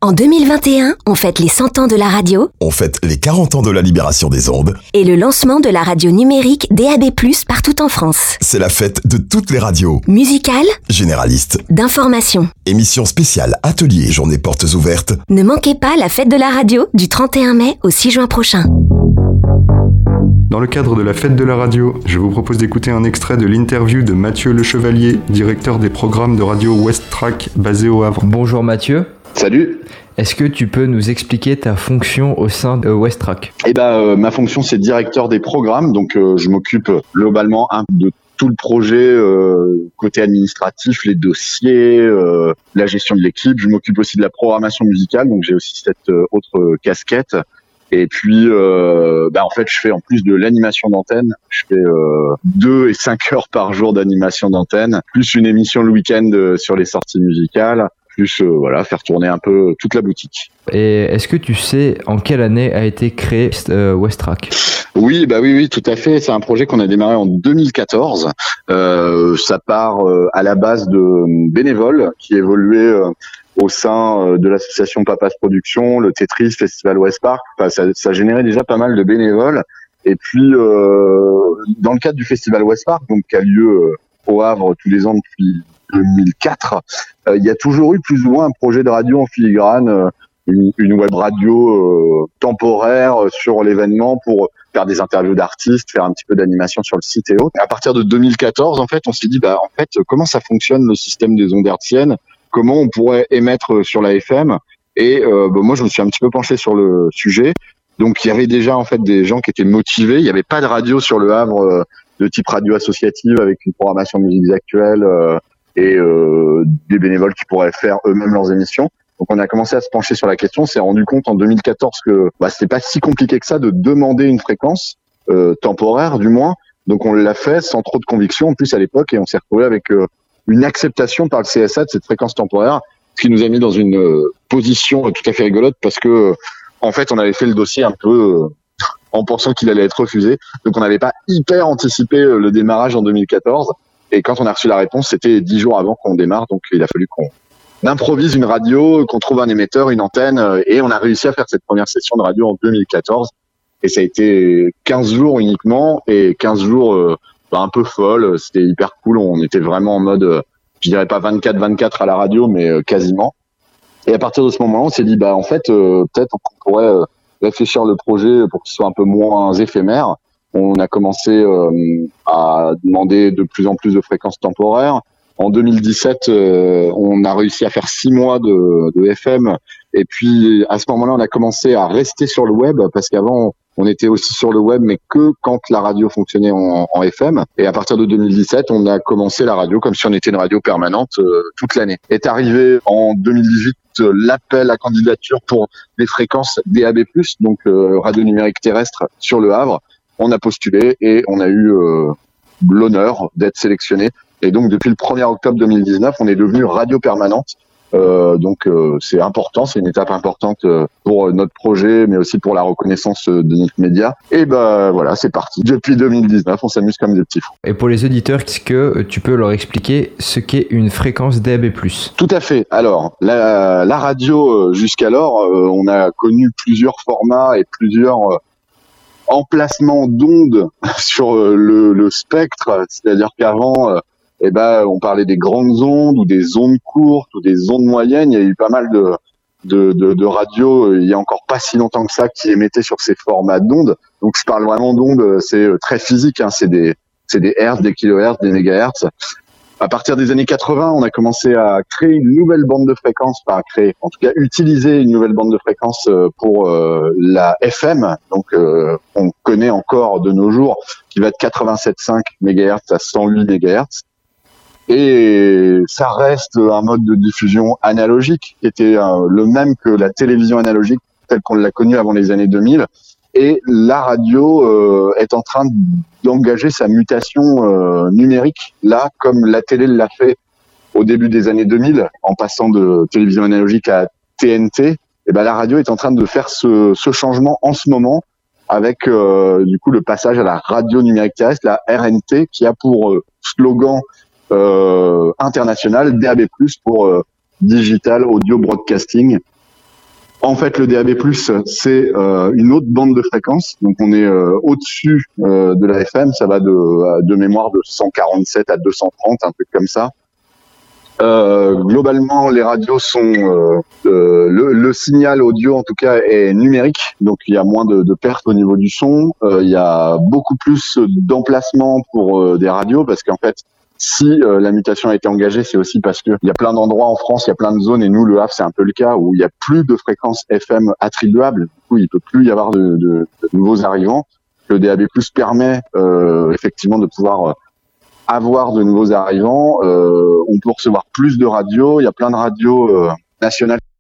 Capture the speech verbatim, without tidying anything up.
En deux mille vingt et un, on fête les cent ans de la radio. On fête les quarante ans de la libération des ondes. Et le lancement de la radio numérique D A B plus, partout en France. C'est la fête de toutes les radios. Musicale, généraliste, d'information. Émission spéciale, atelier, journée portes ouvertes. Ne manquez pas la fête de la radio du trente et un mai au six juin prochain. Dans le cadre de la fête de la radio, je vous propose d'écouter un extrait de l'interview de Mathieu Le Chevalier, directeur des programmes de radio Westrack basé au Havre. Bonjour Mathieu. Salut. Est-ce que tu peux nous expliquer ta fonction au sein de Westrack ? Eh ben, euh, ma fonction c'est directeur des programmes, donc euh, je m'occupe globalement hein, de tout le projet euh, côté administratif, les dossiers, euh, la gestion de l'équipe. Je m'occupe aussi de la programmation musicale, donc j'ai aussi cette euh, autre casquette. Et puis, euh, bah en fait, je fais en plus de l'animation d'antenne, je fais euh, deux et cinq heures par jour d'animation d'antenne, plus une émission le week-end euh, sur les sorties musicales, plus euh, voilà, faire tourner un peu toute la boutique. Et est-ce que tu sais en quelle année a été créé euh, Westrack ? Oui, bah oui, oui, tout à fait. C'est un projet qu'on a démarré en deux mille quatorze. Euh, ça part euh, à la base de bénévoles qui évoluaient euh, au sein de l'association Papas Productions, le Tetris, Festival Westpark. Enfin, ça, ça générait déjà pas mal de bénévoles. Et puis, euh, dans le cadre du Festival Westpark, donc qui a lieu euh, au Havre tous les ans depuis deux mille quatre, euh, il y a toujours eu plus ou moins un projet de radio en filigrane, euh, une, une web radio euh, temporaire sur l'événement pour faire des interviews d'artistes, faire un petit peu d'animation sur le site et autres. À partir de deux mille quatorze, en fait, on s'est dit, bah, en fait, comment ça fonctionne le système des ondes hertziennes ? Comment on pourrait émettre sur la F M ? Et euh, bah, moi, je me suis un petit peu penché sur le sujet. Donc, il y avait déjà en fait des gens qui étaient motivés. Il n'y avait pas de radio sur le Havre euh, de type radio associative avec une programmation de musiques actuelles euh, et euh, des bénévoles qui pourraient faire eux-mêmes leurs émissions. Donc, on a commencé à se pencher sur la question. On s'est rendu compte en deux mille quatorze que bah, c'était pas si compliqué que ça de demander une fréquence euh, temporaire, du moins. Donc, on l'a fait sans trop de conviction en plus à l'époque et on s'est retrouvé avec euh, une acceptation par le C S A de cette fréquence temporaire, ce qui nous a mis dans une euh, position euh, tout à fait rigolote parce que, euh, en fait, on avait fait le dossier un peu euh, en pensant qu'il allait être refusé. Donc, on n'avait pas hyper anticipé euh, le démarrage en deux mille quatorze. Et quand on a reçu la réponse, c'était dix jours avant qu'on démarre. Donc, il a fallu qu'on improvise une radio, qu'on trouve un émetteur, une antenne. Euh, et on a réussi à faire cette première session de radio en deux mille quatorze. Et ça a été quinze jours uniquement et quinze jours... Euh, un peu folle, c'était hyper cool, on était vraiment en mode, je dirais pas vingt-quatre vingt-quatre à la radio, mais quasiment. Et à partir de ce moment-là, on s'est dit, bah en fait, euh, peut-être qu'on pourrait euh, réfléchir le projet pour qu'il soit un peu moins éphémère. On a commencé euh, à demander de plus en plus de fréquences temporaires. En deux mille dix-sept, euh, on a réussi à faire six mois de, de F M. Et puis, à ce moment-là, on a commencé à rester sur le web parce qu'avant, on était aussi sur le web, mais que quand la radio fonctionnait en, en F M. Et à partir de deux mille dix-sept, on a commencé la radio comme si on était une radio permanente euh, toute l'année. Est arrivé en deux mille dix-huit euh, l'appel à candidature pour les fréquences D A B plus, donc euh, radio numérique terrestre sur le Havre. On a postulé et on a eu euh, l'honneur d'être sélectionné. Et donc, depuis le premier octobre deux mille dix-neuf, on est devenu radio permanente. Euh, donc euh, c'est important, c'est une étape importante euh, pour notre projet, mais aussi pour la reconnaissance euh, de notre média. Et ben voilà, c'est parti. Depuis deux mille dix-neuf, on s'amuse comme des petits fous. Et pour les auditeurs, est-ce que tu peux leur expliquer ce qu'est une fréquence D A B plus ? Tout à fait. Alors, la, la radio, euh, jusqu'alors, euh, on a connu plusieurs formats et plusieurs euh, emplacements d'ondes sur euh, le, le spectre. C'est-à-dire qu'avant... Euh, eh ben, on parlait des grandes ondes ou des ondes courtes ou des ondes moyennes. Il y a eu pas mal de, de, de, de radios, il y a encore pas si longtemps que ça, qui émettaient sur ces formats d'ondes. Donc, je parle vraiment d'ondes, c'est très physique, hein. C'est des, c'est des hertz, des kilohertz, des mégahertz. À partir des années quatre-vingts, on a commencé à créer une nouvelle bande de fréquence, enfin, créer, en tout cas, utiliser une nouvelle bande de fréquence pour euh, la F M. Donc, euh, on connaît encore de nos jours, qui va de quatre-vingt-sept virgule cinq mégahertz à cent huit mégahertz. Et ça reste un mode de diffusion analogique qui était euh, le même que la télévision analogique telle qu'on l'a connue avant les années deux mille. Et la radio euh, est en train d'engager sa mutation euh, numérique, là, comme la télé l'a fait au début des années deux mille, en passant de télévision analogique à T N T. Et ben la radio est en train de faire ce, ce changement en ce moment, avec euh, du coup le passage à la radio numérique terrestre, la R N T, qui a pour euh, slogan Euh, international D A B plus, pour euh, Digital Audio Broadcasting. En fait, le D A B plus, c'est euh, une autre bande de fréquence. Donc, on est euh, au-dessus euh, de la F M. Ça va de, de mémoire de cent quarante-sept à deux cent trente, un truc comme ça. Euh, globalement, les radios sont euh, euh, le, le signal audio, en tout cas, est numérique. Donc, il y a moins de, de pertes au niveau du son. Euh, il y a beaucoup plus d'emplacements pour euh, des radios parce qu'en fait, si euh, la mutation a été engagée, c'est aussi parce que il y a plein d'endroits en France, il y a plein de zones, et nous, le Havre, c'est un peu le cas, où il y a plus de fréquences F M attribuables. Du coup, il peut plus y avoir de, de, de nouveaux arrivants. Le D A B plus permet euh, effectivement de pouvoir euh, avoir de nouveaux arrivants. Euh, on peut recevoir plus de radios. Il y a plein de radios euh, nationales